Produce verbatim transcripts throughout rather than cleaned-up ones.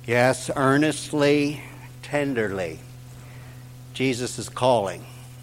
Yes, earnestly, tenderly, Jesus is calling.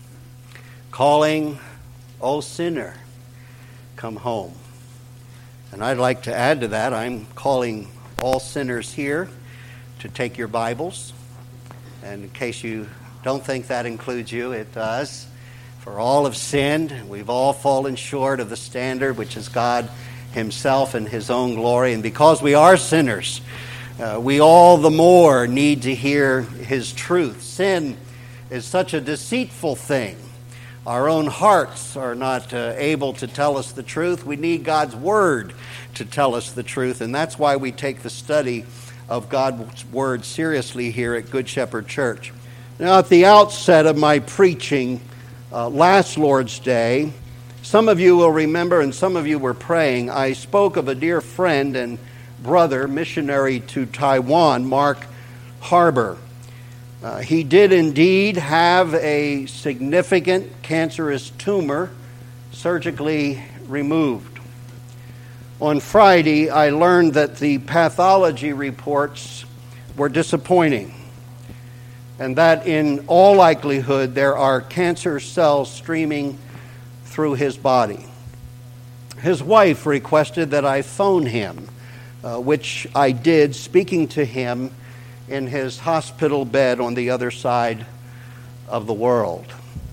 Calling, O sinner, come home. And I'd like to add to that, I'm calling all sinners here to take your Bibles. And in case you don't think that includes you, it does. For all have sinned, we've all fallen short of the standard, which is God himself and his own glory. And because we are sinners, uh, we all the more need to hear his truth. Sin is such a deceitful thing. Our own hearts are not uh, able to tell us the truth. We need God's word to tell us the truth. And that's why we take the study of God's word seriously here at Good Shepherd Church. Now, at the outset of my preaching uh, last Lord's Day, some of you will remember, and some of you were praying, I spoke of a dear friend and brother, missionary to Taiwan, Mark Harbour. Uh, he did indeed have a significant cancerous tumor surgically removed. On Friday, I learned that the pathology reports were disappointing, and that in all likelihood there are cancer cells streaming through his body. His wife requested that I phone him, uh, which I did, speaking to him in his hospital bed on the other side of the world.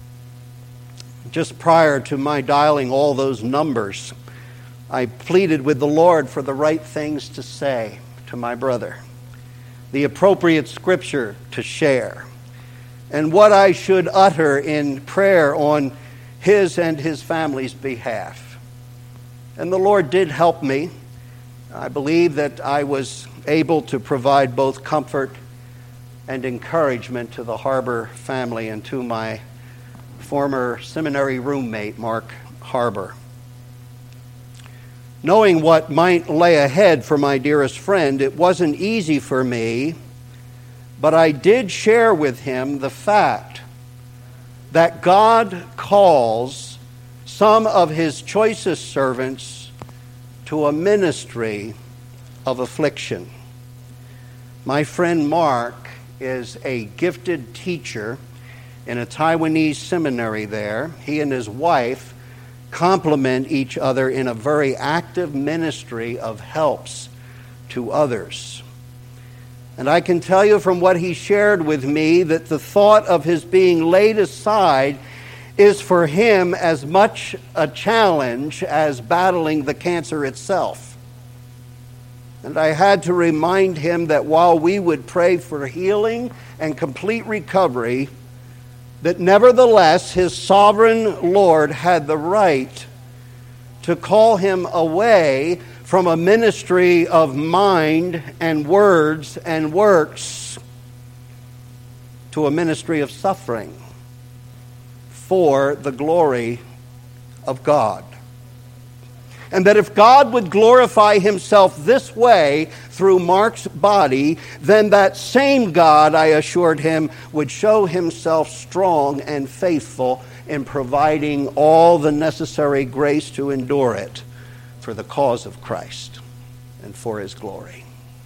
Just prior to my dialing all those numbers, I pleaded with the Lord for the right things to say to my brother, the appropriate scripture to share, and what I should utter in prayer on his and his family's behalf. And the Lord did help me. I believe that I was able to provide both comfort and encouragement to the Harbour family and to my former seminary roommate, Mark Harbour. Knowing what might lay ahead for my dearest friend, it wasn't easy for me, but I did share with him the fact that God calls some of his choicest servants to a ministry of affliction. My friend Mark is a gifted teacher in a Taiwanese seminary there. He and his wife complement each other in a very active ministry of helps to others. And I can tell you from what he shared with me that the thought of his being laid aside is for him as much a challenge as battling the cancer itself. And I had to remind him that while we would pray for healing and complete recovery, that nevertheless his sovereign Lord had the right to call him away from a ministry of mind and words and works to a ministry of suffering for the glory of God. And that if God would glorify himself this way through Mark's body, then that same God, I assured him, would show himself strong and faithful in providing all the necessary grace to endure it for the cause of Christ and for his glory.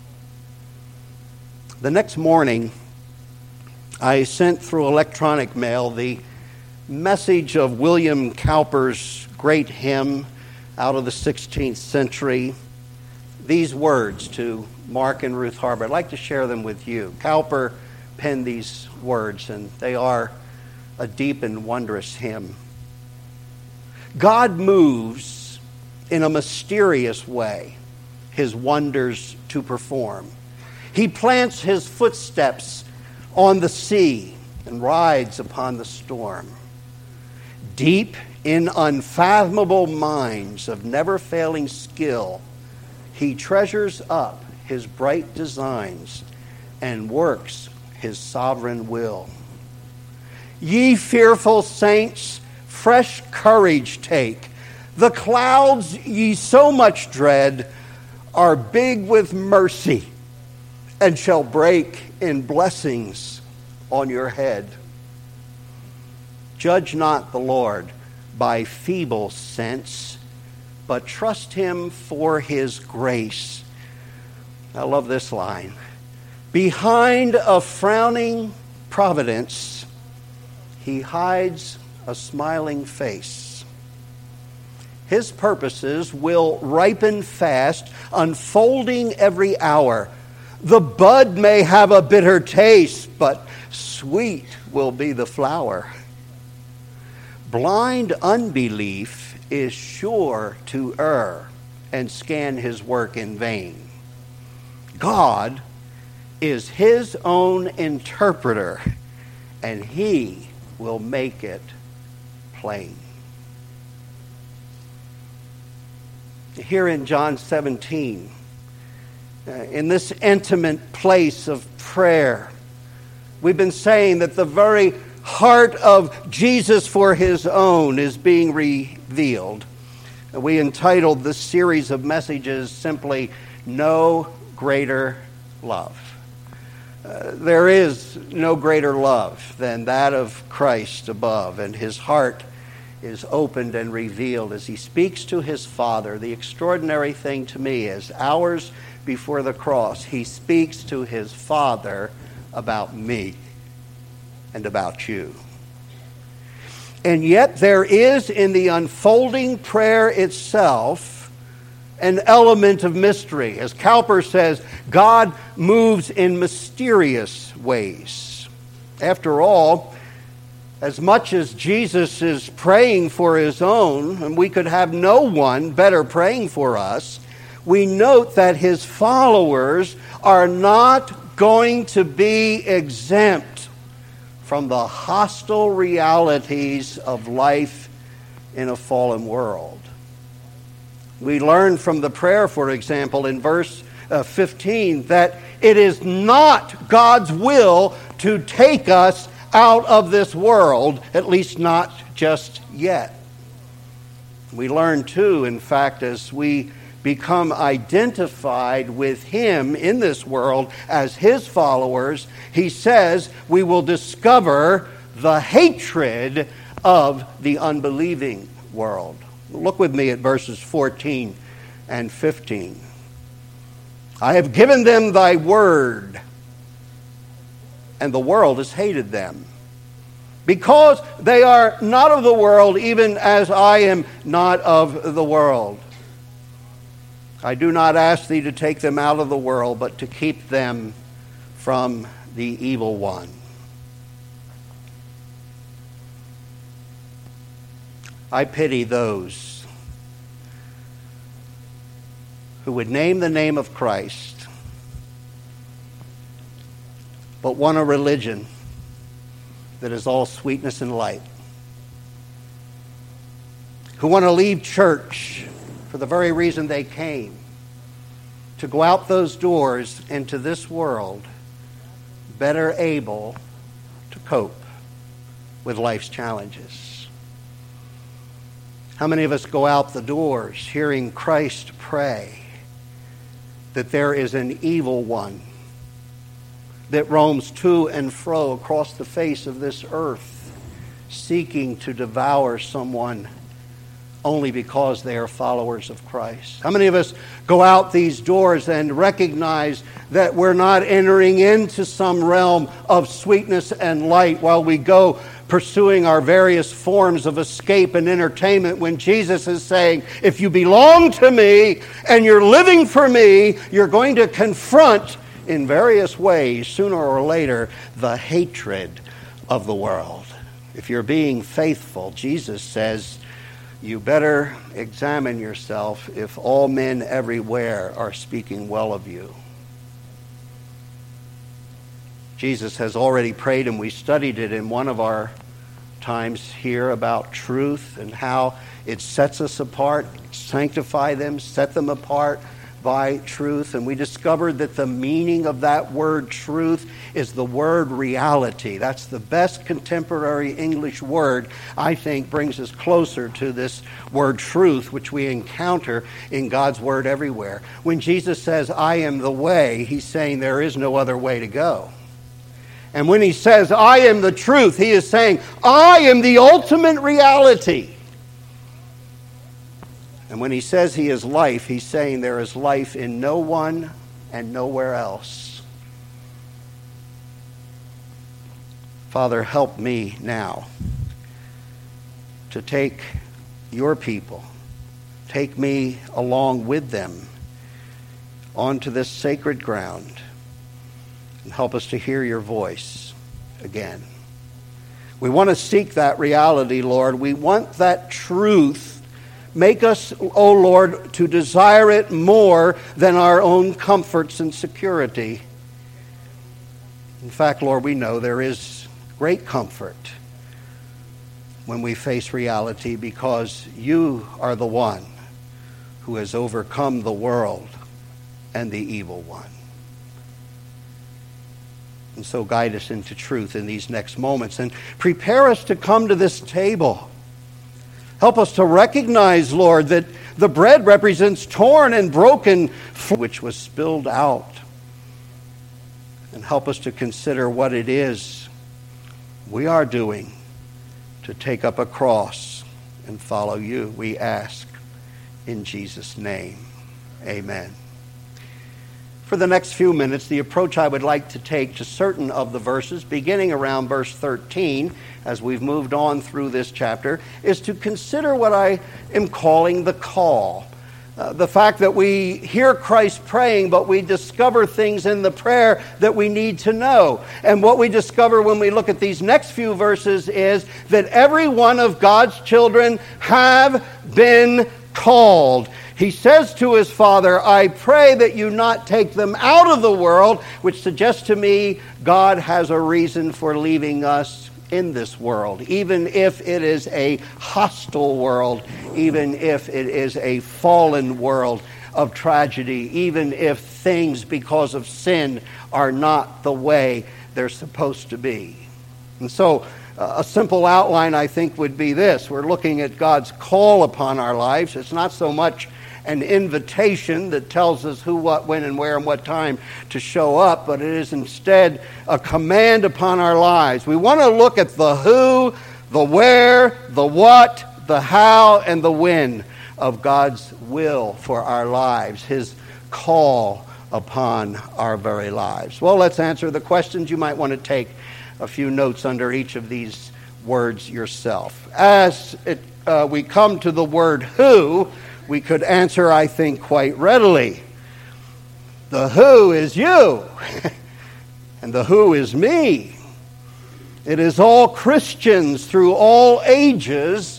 The next morning, I sent through electronic mail the message of William Cowper's great hymn out of the sixteenth century. These words to Mark and Ruth Harbour. I'd like to share them with you. Cowper penned these words, and they are a deep and wondrous hymn. God moves in a mysterious way his wonders to perform. He plants his footsteps on the sea and rides upon the storm. Deep in unfathomable minds of never-failing skill, he treasures up his bright designs and works his sovereign will. Ye fearful saints, fresh courage take. The clouds ye so much dread are big with mercy and shall break in blessings on your head. Judge not the Lord by feeble sense, but trust him for his grace. I love this line. Behind a frowning providence, he hides a smiling face. His purposes will ripen fast, unfolding every hour. The bud may have a bitter taste, but sweet will be the flower. Blind unbelief is sure to err and scan his work in vain. God is his own interpreter, and he will make it plain. Here in John seventeen, uh, in this intimate place of prayer, we've been saying that the very heart of Jesus for his own is being revealed. We entitled this series of messages simply, No Greater Love. Uh, there is no greater love than that of Christ above, and his heart is opened and revealed as he speaks to his Father. The extraordinary thing to me is hours before the cross, he speaks to his Father about me and about you. And yet there is in the unfolding prayer itself an element of mystery. As Cowper says, God moves in mysterious ways. After all, as much as Jesus is praying for his own, and we could have no one better praying for us, we note that his followers are not going to be exempt from the hostile realities of life in a fallen world. We learn from the prayer, for example, in verse uh, fifteen, that it is not God's will to take us out of this world, at least not just yet. We learn too, in fact, as we become identified with him in this world as his followers, he says we will discover the hatred of the unbelieving world. Look with me at verses fourteen and fifteen. I have given them thy word, and the world has hated them, because they are not of the world, even as I am not of the world. I do not ask thee to take them out of the world, but to keep them from the evil one. I pity those who would name the name of Christ, but want a religion that is all sweetness and light, who want to leave church for the very reason they came, to go out those doors into this world better able to cope with life's challenges. How many of us go out the doors hearing Christ pray that there is an evil one that roams to and fro across the face of this earth, seeking to devour someone only because they are followers of Christ? How many of us go out these doors and recognize that we're not entering into some realm of sweetness and light while we go pursuing our various forms of escape and entertainment, when Jesus is saying, if you belong to me and you're living for me, you're going to confront in various ways, sooner or later, the hatred of the world. If you're being faithful, Jesus says, you better examine yourself if all men everywhere are speaking well of you. Jesus has already prayed, and we studied it in one of our times here, about truth and how it sets us apart, sanctify them, set them apart by truth. And we discovered that the meaning of that word truth is the word reality. That's the best contemporary English word, I think, brings us closer to this word truth, which we encounter in God's word everywhere. When Jesus says, I am the way, he's saying there is no other way to go. And when he says, I am the truth, he is saying, I am the ultimate reality. And when he says he is life, he's saying there is life in no one and nowhere else. Father, help me now to take your people, take me along with them onto this sacred ground, and help us to hear your voice again. We want to seek that reality, Lord. We want that truth. Make us, O Lord, to desire it more than our own comforts and security. In fact, Lord, we know there is great comfort when we face reality, because you are the one who has overcome the world and the evil one. And so guide us into truth in these next moments and prepare us to come to this table. Help us to recognize, Lord, that the bread represents torn and broken fruit which was spilled out. And help us to consider what it is we are doing to take up a cross and follow you. We ask in Jesus' name. Amen. For the next few minutes, the approach I would like to take to certain of the verses, beginning around verse thirteen, as we've moved on through this chapter, is to consider what I am calling the call. Uh, the fact that we hear Christ praying, but we discover things in the prayer that we need to know. And what we discover when we look at these next few verses is that every one of God's children have been called. He says to his Father, I pray that you not take them out of the world, which suggests to me God has a reason for leaving us in this world, even if it is a hostile world, even if it is a fallen world of tragedy, even if things because of sin are not the way they're supposed to be. And so uh, a simple outline, I think, would be this. We're looking at God's call upon our lives. It's not so much an invitation that tells us who, what, when, and where, and what time to show up, but it is instead a command upon our lives. We want to look at the who, the where, the what, the how, and the when of God's will for our lives, his call upon our very lives. Well, let's answer the questions. You might want to take a few notes under each of these words yourself. As it, uh, we come to the word who, we could answer, I think, quite readily. The who is you, and the who is me. It is all Christians through all ages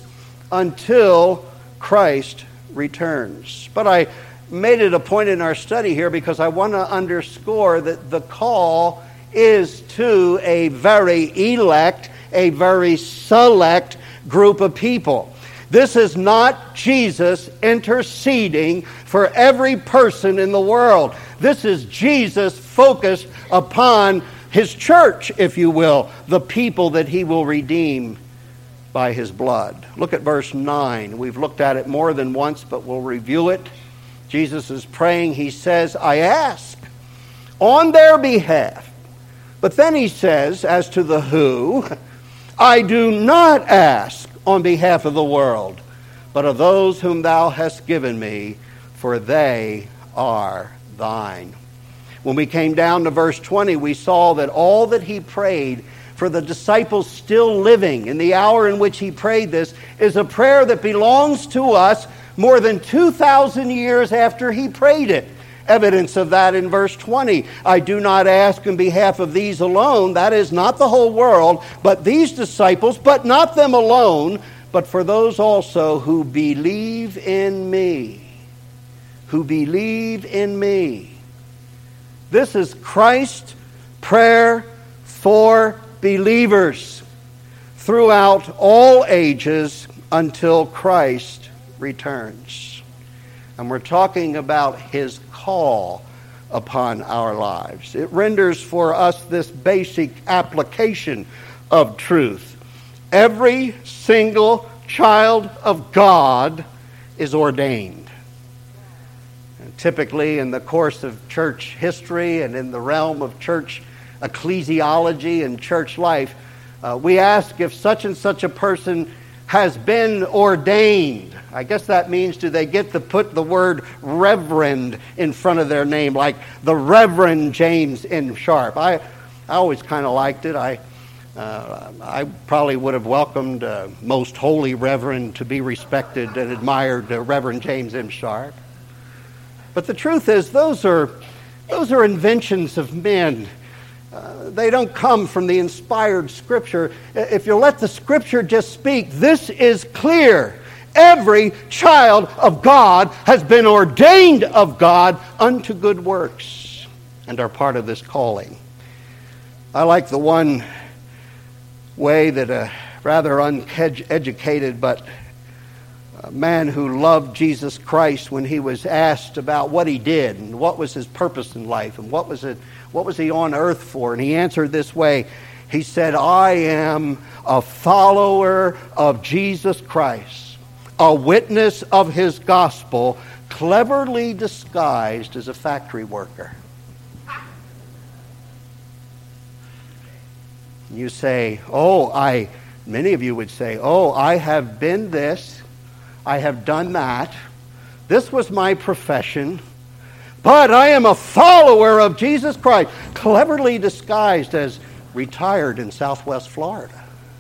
until Christ returns. But I made it a point in our study here because I want to underscore that the call is to a very elect, a very select group of people. This is not Jesus interceding for every person in the world. This is Jesus focused upon his church, if you will, the people that he will redeem by his blood. Look at verse nine. We've looked at it more than once, but we'll review it. Jesus is praying. He says, I ask on their behalf. But then he says, as to the who, I do not ask on behalf of the world, but of those whom thou hast given me, for they are thine. When we came down to verse twenty, we saw that all that he prayed for the disciples still living in the hour in which he prayed this is a prayer that belongs to us more than two thousand years after he prayed it. Evidence of that in verse twenty. I do not ask on behalf of these alone, that is not the whole world, but these disciples, but not them alone, but for those also who believe in me. Who believe in me. This is Christ's prayer for believers throughout all ages until Christ returns. And we're talking about his call upon our lives. It renders for us this basic application of truth. Every single child of God is ordained. And typically in the course of church history and in the realm of church ecclesiology and church life, uh, we ask if such and such a person has been ordained. I guess that means, do they get to put the word reverend in front of their name, like the Reverend James N. Sharp? I, I always kind of liked it. I Uh, I probably would have welcomed uh, Most Holy Reverend to be respected and admired, uh, Reverend James M. Sharp. But the truth is, those are those are inventions of men. Uh, they don't come from the inspired Scripture. If you let the Scripture just speak, this is clear. Every child of God has been ordained of God unto good works and are part of this calling. I like the one way that a rather uneducated but a man who loved Jesus Christ, when he was asked about what he did and what was his purpose in life and what was it, what was he on earth for, and he answered this way. He said, "I am a follower of Jesus Christ, a witness of his gospel, cleverly disguised as a factory worker." You say, oh, I, many of you would say, oh, I have been this, I have done that, this was my profession, but I am a follower of Jesus Christ, cleverly disguised as retired in Southwest Florida.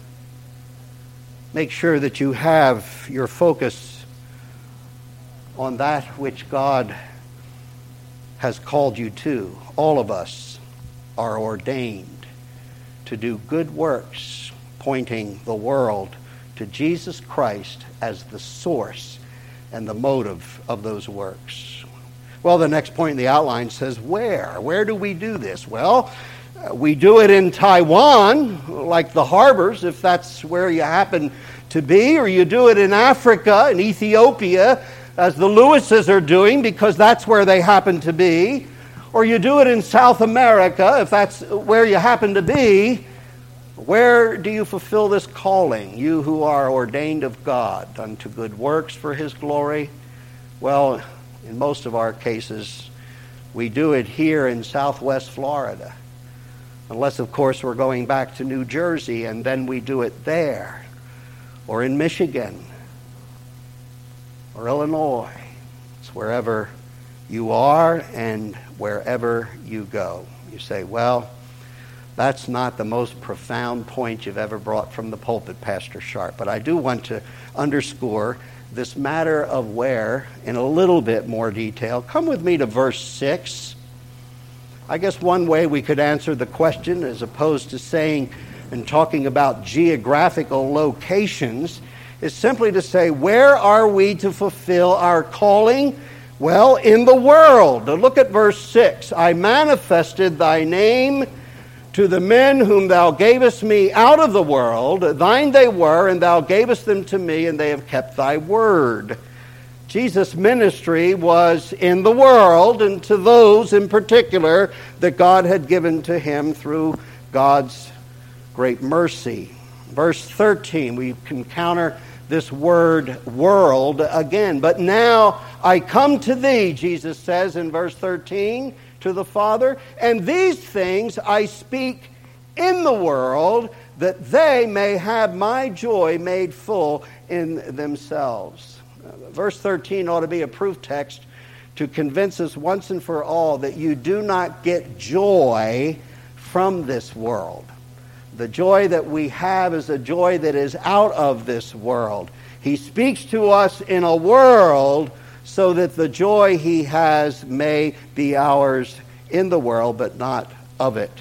Make sure that you have your focus on that which God has called you to. All of us are ordained to do good works, pointing the world to Jesus Christ as the source and the motive of those works. Well, the next point in the outline says, where? Where do we do this? Well, uh, we do it in Taiwan, like the harbors, if that's where you happen to be, or you do it in Africa, in Ethiopia, as the Lewises are doing, because that's where they happen to be. Or you do it in South America, if that's where you happen to be. Where do you fulfill this calling, you who are ordained of God unto good works for his glory? Well, in most of our cases, we do it here in Southwest Florida. Unless, of course, we're going back to New Jersey, and then we do it there. Or in Michigan. Or Illinois. It's wherever you are and wherever you go. You say, well, that's not the most profound point you've ever brought from the pulpit, Pastor Sharp. But I do want to underscore this matter of where in a little bit more detail. Come with me to verse six. I guess one way we could answer the question, as opposed to saying and talking about geographical locations, is simply to say, where are we to fulfill our calling? Well, in the world. Look at verse six. I manifested thy name to the men whom thou gavest me out of the world. Thine they were, and thou gavest them to me, and they have kept thy word. Jesus' ministry was in the world, and to those in particular that God had given to him through God's great mercy. Verse thirteen, we encounter this word world again. But now I come to thee, Jesus says in verse thirteen, to the Father, and these things I speak in the world, that they may have my joy made full in themselves. Verse thirteen ought to be a proof text to convince us once and for all that you do not get joy from this world. The joy that we have is a joy that is out of this world. He speaks to us in a world so that the joy he has may be ours in the world, but not of it.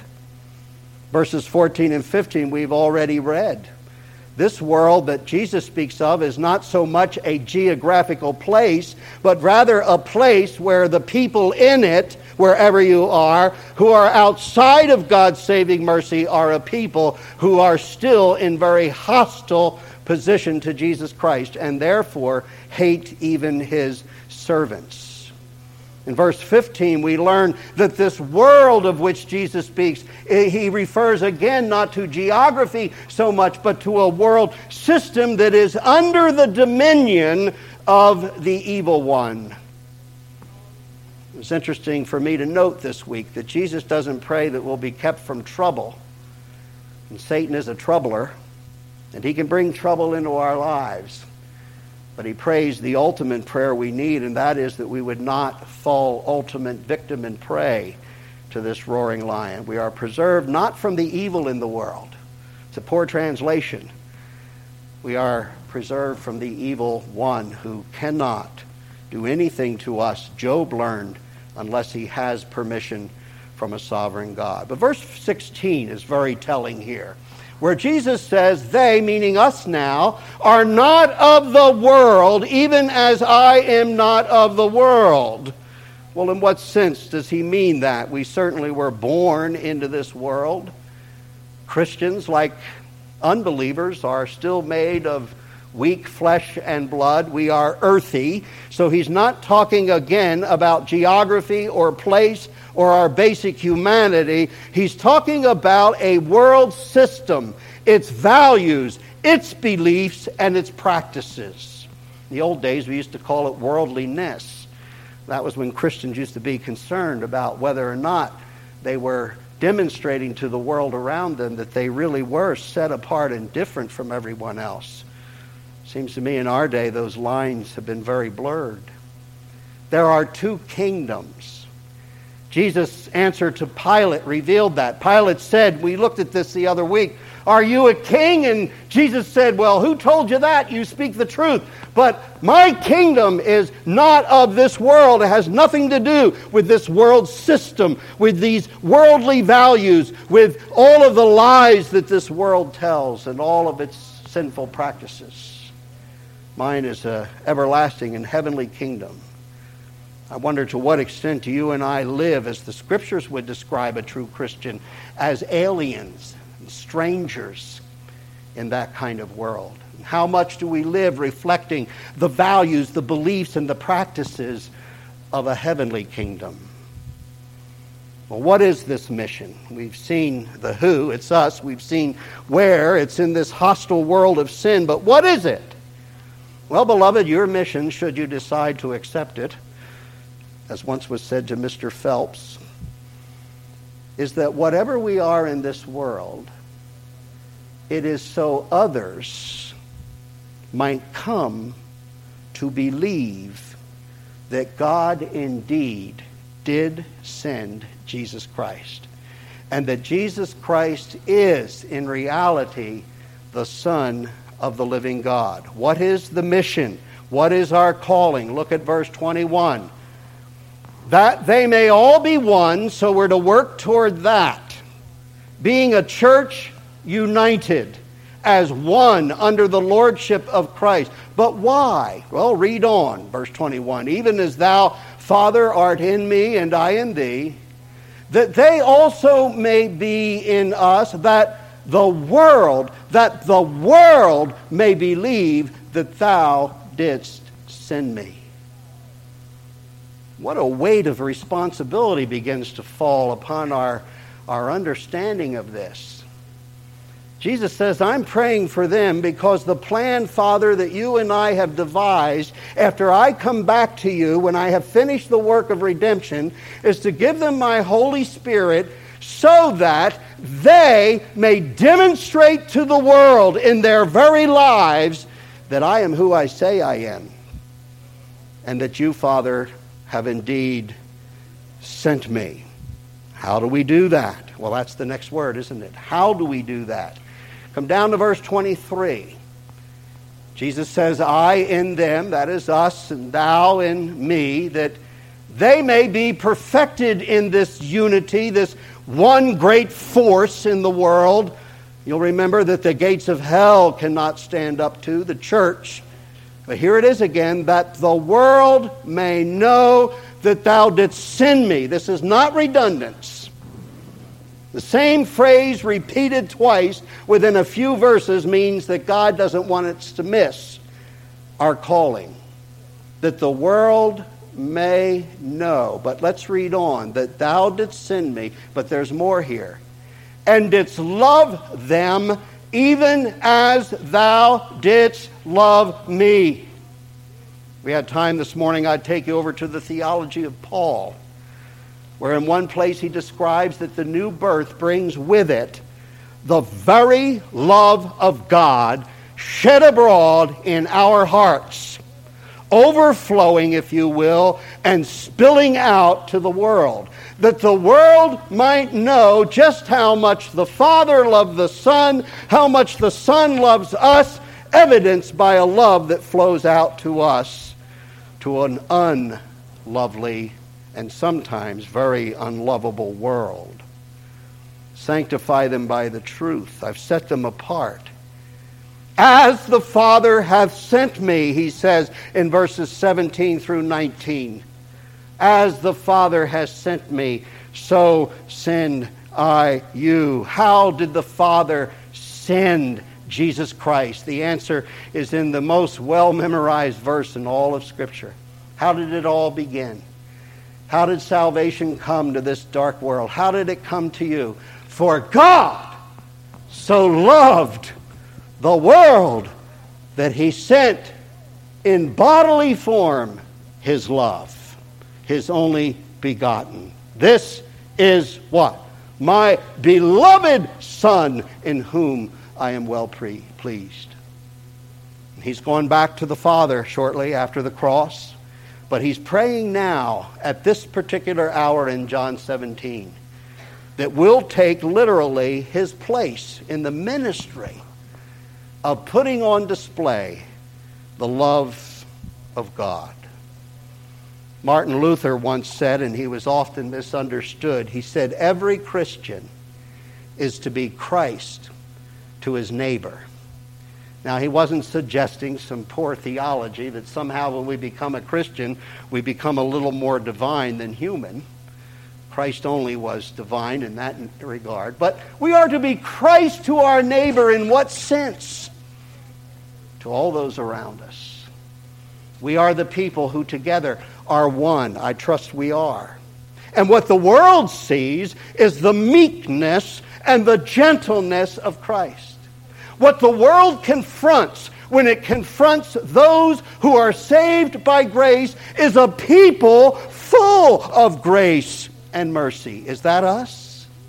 Verses fourteen and fifteen we've already read. This world that Jesus speaks of is not so much a geographical place, but rather a place where the people in it, wherever you are, who are outside of God's saving mercy, are a people who are still in very hostile position to Jesus Christ, and therefore hate even his servants. In verse fifteen, we learn that this world of which Jesus speaks, he refers again not to geography so much, but to a world system that is under the dominion of the evil one. It's interesting for me to note this week that Jesus doesn't pray that we'll be kept from trouble. And Satan is a troubler, and he can bring trouble into our lives. But he prays the ultimate prayer we need, and that is that we would not fall ultimate victim and prey to this roaring lion. We are preserved not from the evil in the world, It's a poor translation. We are preserved from the evil one who cannot do anything to us, Job learned, unless he has permission from a sovereign God. But verse sixteen is very telling here, where Jesus says, they, meaning us now, are not of the world, even as I am not of the world. Well, in what sense does he mean that? We certainly were born into this world. Christians, like unbelievers, are still made of weak flesh and blood. We are earthy. So he's not talking again about geography or place or our basic humanity. He's talking about a world system, its values, its beliefs, and its practices. In the old days, we used to call it worldliness. That was when Christians used to be concerned about whether or not they were demonstrating to the world around them that they really were set apart and different from everyone else. Seems to me in our day those lines have been very blurred. There are two kingdoms. Jesus' answer to Pilate revealed that. Pilate said, we looked at this the other week, are you a king? And Jesus said, well, who told you that? You speak the truth. But my kingdom is not of this world. It has nothing to do with this world system, with these worldly values, with all of the lies that this world tells and all of its sinful practices. Mine is an everlasting and heavenly kingdom. I wonder to what extent do you and I live, as the Scriptures would describe a true Christian, as aliens, strangers in that kind of world. How much do we live reflecting the values, the beliefs, and the practices of a heavenly kingdom? Well, what is this mission? We've seen the who, it's us. We've seen where, it's in this hostile world of sin. But what is it? Well, beloved, your mission, should you decide to accept it, as once was said to Mister Phelps, is that whatever we are in this world, it is so others might come to believe that God indeed did send Jesus Christ, and that Jesus Christ is, in reality, the Son of the living God. What is the mission? What is our calling? Look at verse twenty-one. That they may all be one, so we're to work toward that. Being a church united as one under the lordship of Christ. But why? Well, read on, verse twenty-one. Even as thou, Father, art in me and I in thee, that they also may be in us, that the world, that the world may believe that thou didst send me. What a weight of responsibility begins to fall upon our, our understanding of this. Jesus says, I'm praying for them because the plan, Father, that you and I have devised after I come back to you when I have finished the work of redemption is to give them my Holy Spirit so that they may demonstrate to the world in their very lives that I am who I say I am, and that you, Father, have indeed sent me. How do we do that? Well, that's the next word, isn't it? How do we do that? Come down to verse twenty-three. Jesus says, I in them, that is us, and thou in me, that they may be perfected in this unity, this one great force in the world. You'll remember that the gates of hell cannot stand up to the church. But here it is again, that the world may know that thou didst send me. This is not redundance. The same phrase repeated twice within a few verses means that God doesn't want us to miss our calling. That the world may know. But let's read on. That thou didst send me. But there's more here. And didst love them even as thou didst love me. We had time this morning, I'd take you over to the theology of Paul, where in one place he describes that the new birth brings with it the very love of God shed abroad in our hearts, overflowing, if you will, and spilling out to the world. that the world might know just how much the Father loved the Son, how much the Son loves us, evidenced by a love that flows out to us, to an unlovely and sometimes very unlovable world. Sanctify them by the truth. I've set them apart. As the Father hath sent me, he says in verses seventeen through nineteen. As the Father has sent me, so send I you. How did the Father send Jesus Christ? The answer is in the most well-memorized verse in all of Scripture. How did it all begin? How did salvation come to this dark world? How did it come to you? For God so loved the world that he sent in bodily form his love, his only begotten. This is what? My beloved Son, in whom I am well pre- pleased. He's going back to the Father shortly after the cross, but he's praying now at this particular hour in John seventeen that we'll take literally his place in the ministry of putting on display the love of God. Martin Luther once said, and he was often misunderstood, he said, every Christian is to be Christ to his neighbor. Now, he wasn't suggesting some poor theology that somehow when we become a Christian, we become a little more divine than human. Christ only was divine in that regard. But we are to be Christ to our neighbor in what sense? To all those around us. We are the people who together are one. I trust we are. And what the world sees is the meekness and the gentleness of Christ. What the world confronts when it confronts those who are saved by grace is a people full of grace and mercy. Is that us?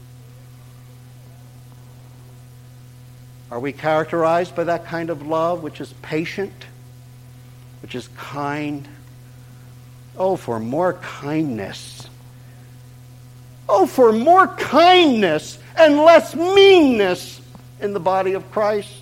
Are we characterized by that kind of love which is patient, which is kind? Oh, for more kindness. Oh, for more kindness and less meanness in the body of Christ.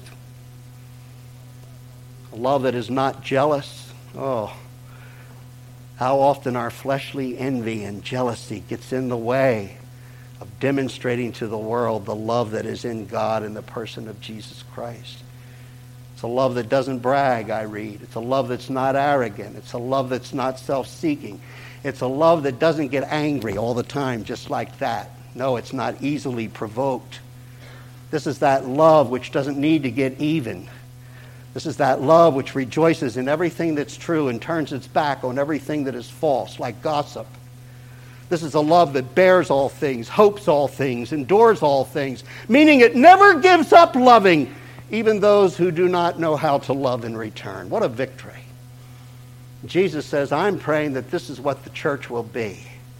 A love that is not jealous. Oh, how often our fleshly envy and jealousy gets in the way of demonstrating to the world the love that is in God in the person of Jesus Christ. It's a love that doesn't brag, I read. It's a love that's not arrogant. It's a love that's not self-seeking. It's a love that doesn't get angry all the time just like that. No, it's not easily provoked. This is that love which doesn't need to get even. This is that love which rejoices in everything that's true and turns its back on everything that is false, like gossip. This is a love that bears all things, hopes all things, endures all things, meaning it never gives up loving even those who do not know how to love in return. What a victory. Jesus says, I'm praying that this is what the church will be.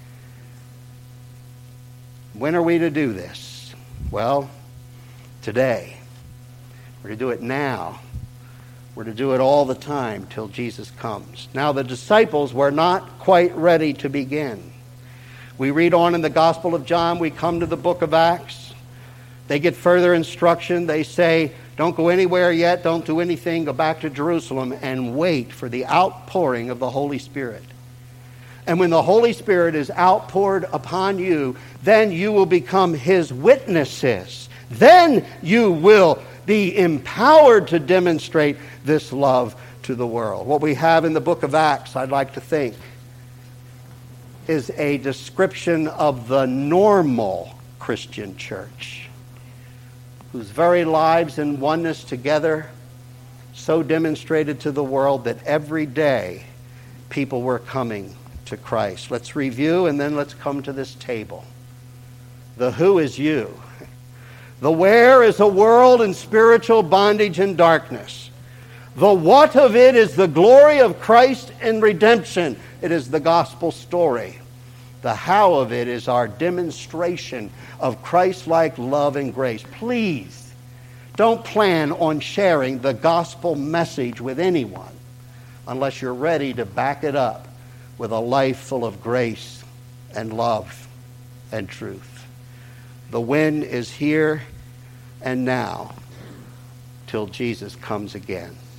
When are we to do this? Well, today. We're to do it now. We're to do it all the time till Jesus comes. Now, the disciples were not quite ready to begin. We read on in the Gospel of John. We come to the book of Acts. They get further instruction. They say, don't go anywhere yet. Don't do anything. Go back to Jerusalem and wait for the outpouring of the Holy Spirit. And when the Holy Spirit is outpoured upon you, then you will become his witnesses. Then you will be empowered to demonstrate this love to the world. What we have in the book of Acts, I'd like to think, is a description of the normal Christian church, whose very lives in oneness together so demonstrated to the world that every day people were coming to Christ. Let's review and then let's come to this table. The who is you. The where is a world in spiritual bondage and darkness. The what of it is the glory of Christ in redemption. It is the gospel story. The how of it is our demonstration of Christ-like love and grace. Please, don't plan on sharing the gospel message with anyone unless you're ready to back it up with a life full of grace and love and truth. The win is here and now till Jesus comes again.